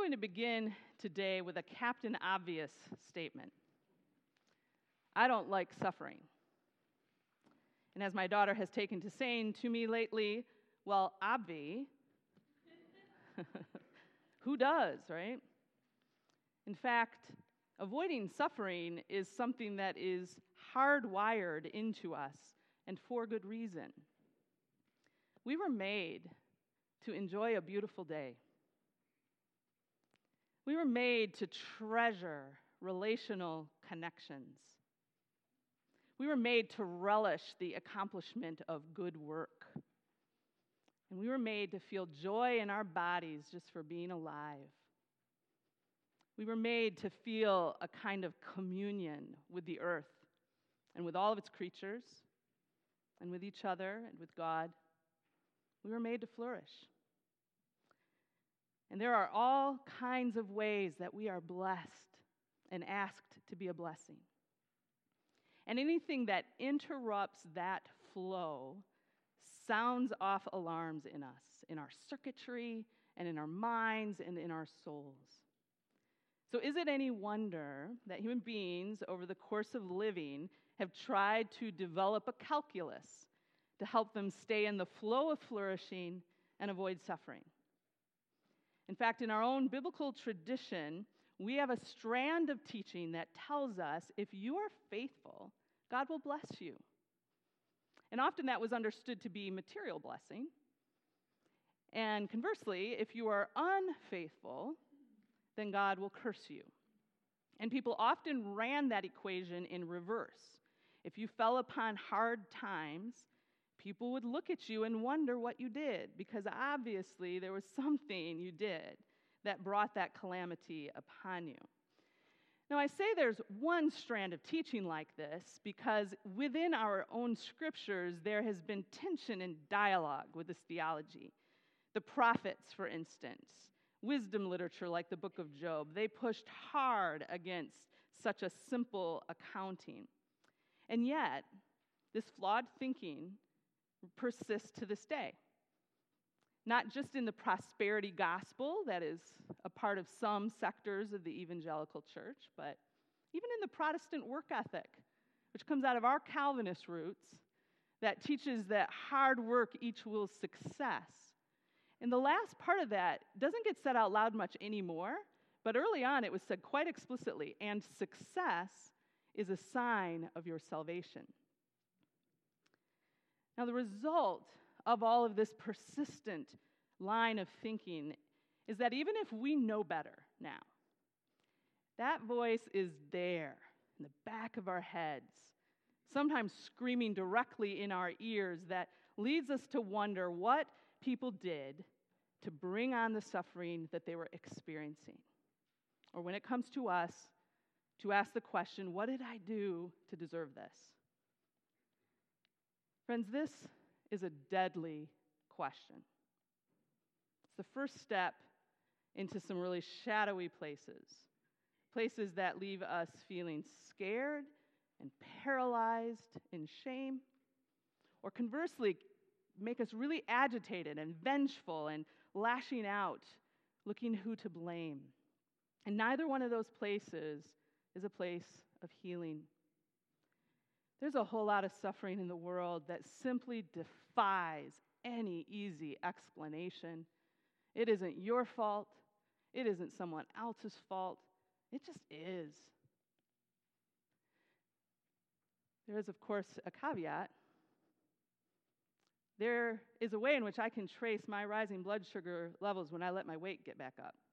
going to begin today with a Captain Obvious statement. I don't like suffering. And as my daughter has taken to saying to me lately, well, Obvi, who does, right? In fact, avoiding suffering is something that is hardwired into us, and for good reason. We were made to enjoy a beautiful day. We were made to treasure relational connections. We were made to relish the accomplishment of good work. And we were made to feel joy in our bodies just for being alive. We were made to feel a kind of communion with the earth and with all of its creatures and with each other and with God. We were made to flourish. And there are all kinds of ways that we are blessed and asked to be a blessing. And anything that interrupts that flow sounds off alarms in us, in our circuitry and in our minds and in our souls. So is it any wonder that human beings over the course of living have tried to develop a calculus to help them stay in the flow of flourishing and avoid suffering? In fact, in our own biblical tradition, we have a strand of teaching that tells us if you are faithful, God will bless you. And often that was understood to be material blessing. And conversely, if you are unfaithful, then God will curse you. And people often ran that equation in reverse. If you fell upon hard times, people would look at you and wonder what you did, because obviously there was something you did that brought that calamity upon you. Now, I say there's one strand of teaching like this because within our own scriptures, there has been tension and dialogue with this theology. The prophets, for instance, wisdom literature like the book of Job, they pushed hard against such a simple accounting. And yet, this flawed thinking persists to this day. Not just in the prosperity gospel that is a part of some sectors of the evangelical church, but even in the Protestant work ethic, which comes out of our Calvinist roots, that teaches that hard work equals success. And the last part of that doesn't get said out loud much anymore, but early on it was said quite explicitly, and success is a sign of your salvation. Now, the result of all of this persistent line of thinking is that even if we know better now, that voice is there in the back of our heads, sometimes screaming directly in our ears, that leads us to wonder what people did to bring on the suffering that they were experiencing. Or when it comes to us, to ask the question, what did I do to deserve this? Friends, this is a deadly question. It's the first step into some really shadowy places that leave us feeling scared and paralyzed in shame, or conversely, make us really agitated and vengeful and lashing out, looking who to blame. And neither one of those places is a place of healing. There's a whole lot of suffering in the world that simply defies any easy explanation. It isn't your fault. It isn't someone else's fault. It just is. There is, of course, a caveat. There is a way in which I can trace my rising blood sugar levels when I let my weight get back up.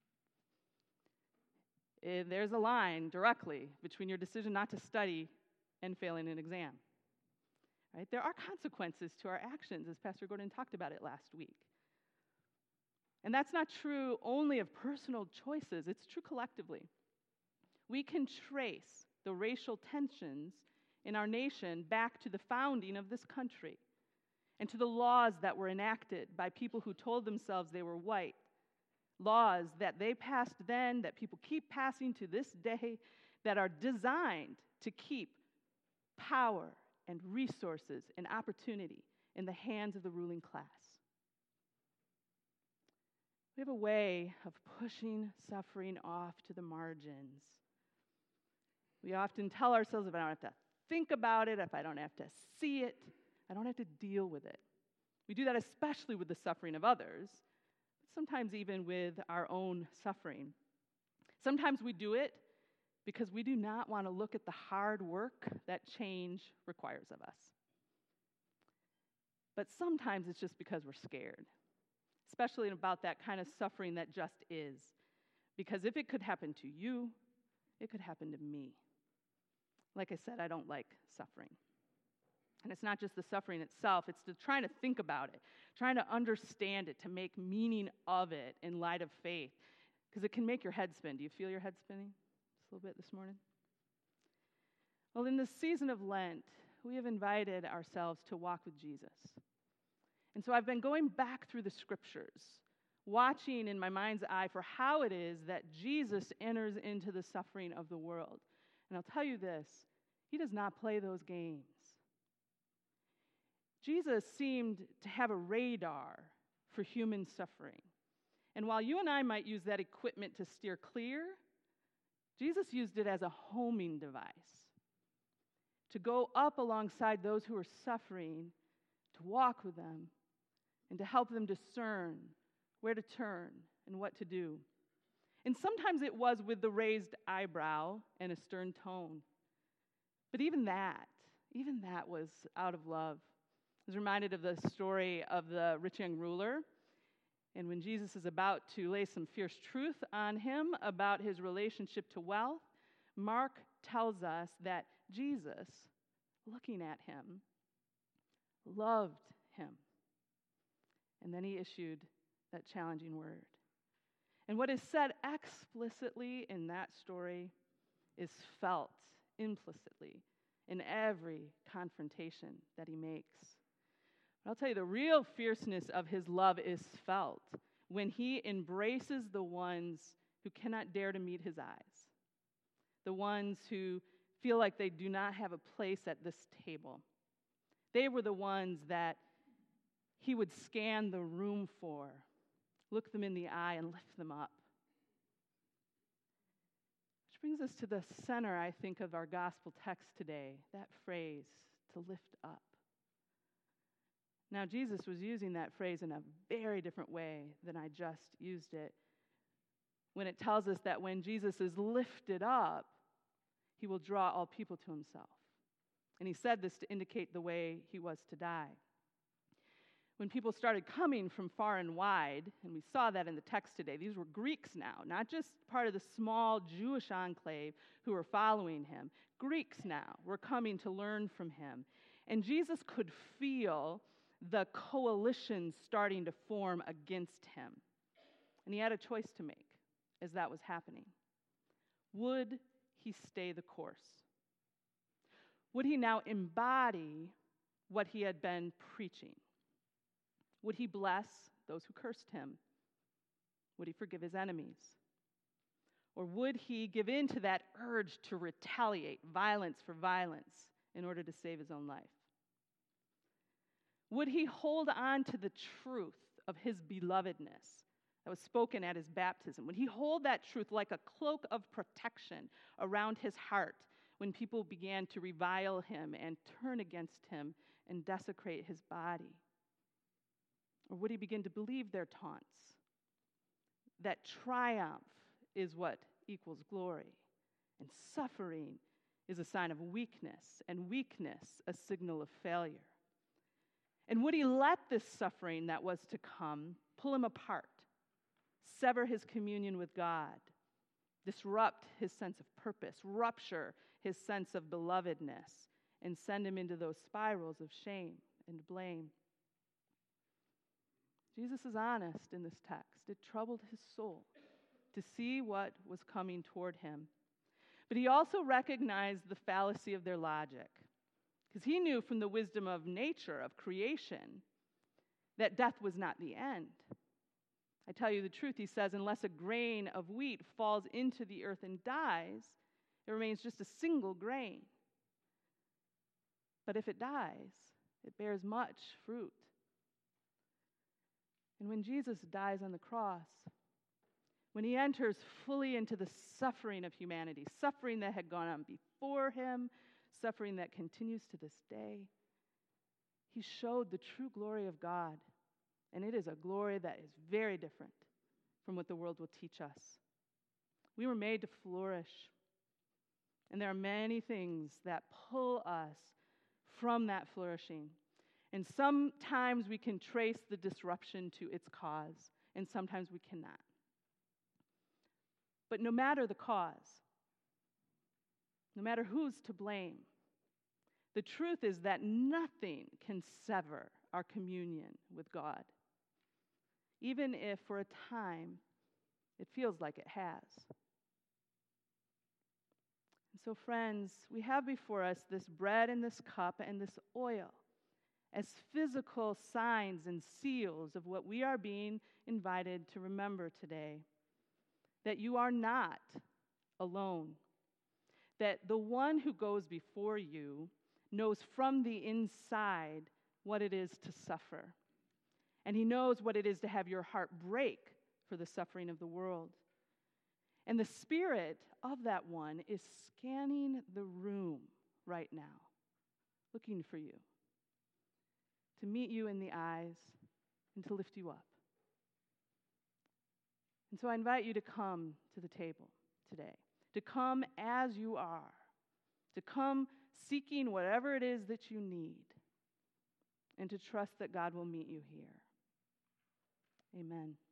There's a line directly between your decision not to study and failing an exam. Right? There are consequences to our actions, as Pastor Gordon talked about it last week. And that's not true only of personal choices, it's true collectively. We can trace the racial tensions in our nation back to the founding of this country and to the laws that were enacted by people who told themselves they were white, laws that they passed then, that people keep passing to this day, that are designed to keep power and resources and opportunity in the hands of the ruling class. We have a way of pushing suffering off to the margins. We often tell ourselves, if I don't have to think about it, if I don't have to see it, I don't have to deal with it. We do that especially with the suffering of others, but sometimes even with our own suffering. Sometimes we do it because we do not want to look at the hard work that change requires of us. But sometimes it's just because we're scared, especially about that kind of suffering that just is. Because if it could happen to you, it could happen to me. Like I said, I don't like suffering. And it's not just the suffering itself, it's the trying to think about it, trying to understand it, to make meaning of it in light of faith. Because it can make your head spin. Do you feel your head spinning just a little bit this morning? Well, in this season of Lent, we have invited ourselves to walk with Jesus. And so I've been going back through the scriptures, watching in my mind's eye for how it is that Jesus enters into the suffering of the world. And I'll tell you this, he does not play those games. Jesus seemed to have a radar for human suffering. And while you and I might use that equipment to steer clear, Jesus used it as a homing device to go up alongside those who are suffering, to walk with them, and to help them discern where to turn and what to do. And sometimes it was with the raised eyebrow and a stern tone. But even that was out of love. I was reminded of the story of the rich young ruler. And when Jesus is about to lay some fierce truth on him about his relationship to wealth, Mark tells us that Jesus, looking at him, loved him. And then he issued that challenging word. And what is said explicitly in that story is felt implicitly in every confrontation that he makes. But I'll tell you, the real fierceness of his love is felt when he embraces the ones who cannot dare to meet his eyes, the ones who feel like they do not have a place at this table. They were the ones that he would scan the room for, look them in the eye, and lift them up. Which brings us to the center, I think, of our gospel text today, that phrase, to lift up. Now, Jesus was using that phrase in a very different way than I just used it, when it tells us that when Jesus is lifted up, he will draw all people to himself. And he said this to indicate the way he was to die. When people started coming from far and wide, and we saw that in the text today, these were Greeks now, not just part of the small Jewish enclave who were following him. Greeks now were coming to learn from him. And Jesus could feel the coalition starting to form against him. And he had a choice to make as that was happening. Would he stay the course? Would he now embody what he had been preaching? Would he bless those who cursed him? Would he forgive his enemies? Or would he give in to that urge to retaliate, violence for violence, in order to save his own life? Would he hold on to the truth of his belovedness that was spoken at his baptism? Would he hold that truth like a cloak of protection around his heart when people began to revile him and turn against him and desecrate his body? Or would he begin to believe their taunts, that triumph is what equals glory, and suffering is a sign of weakness, and weakness a signal of failure? And would he let this suffering that was to come pull him apart, sever his communion with God, disrupt his sense of purpose, rupture his sense of belovedness, and send him into those spirals of shame and blame? Jesus is honest in this text. It troubled his soul to see what was coming toward him. But he also recognized the fallacy of their logic, because he knew from the wisdom of nature, of creation, that death was not the end. I tell you the truth, he says, unless a grain of wheat falls into the earth and dies, it remains just a single grain. But if it dies, it bears much fruit. And when Jesus dies on the cross, when he enters fully into the suffering of humanity, suffering that had gone on before him, suffering that continues to this day, he showed the true glory of God. And it is a glory that is very different from what the world will teach us. We were made to flourish. And there are many things that pull us from that flourishing. And sometimes we can trace the disruption to its cause, and sometimes we cannot. But no matter the cause, no matter who's to blame, the truth is that nothing can sever our communion with God, even if for a time it feels like it has. And so, friends, we have before us this bread and this cup and this oil as physical signs and seals of what we are being invited to remember today. That you are not alone. That the one who goes before you knows from the inside what it is to suffer. And he knows what it is to have your heart break for the suffering of the world. And the spirit of that one is scanning the room right now, looking for you, to meet you in the eyes and to lift you up. And so I invite you to come to the table today, to come as you are, to come seeking whatever it is that you need, and to trust that God will meet you here. Amen.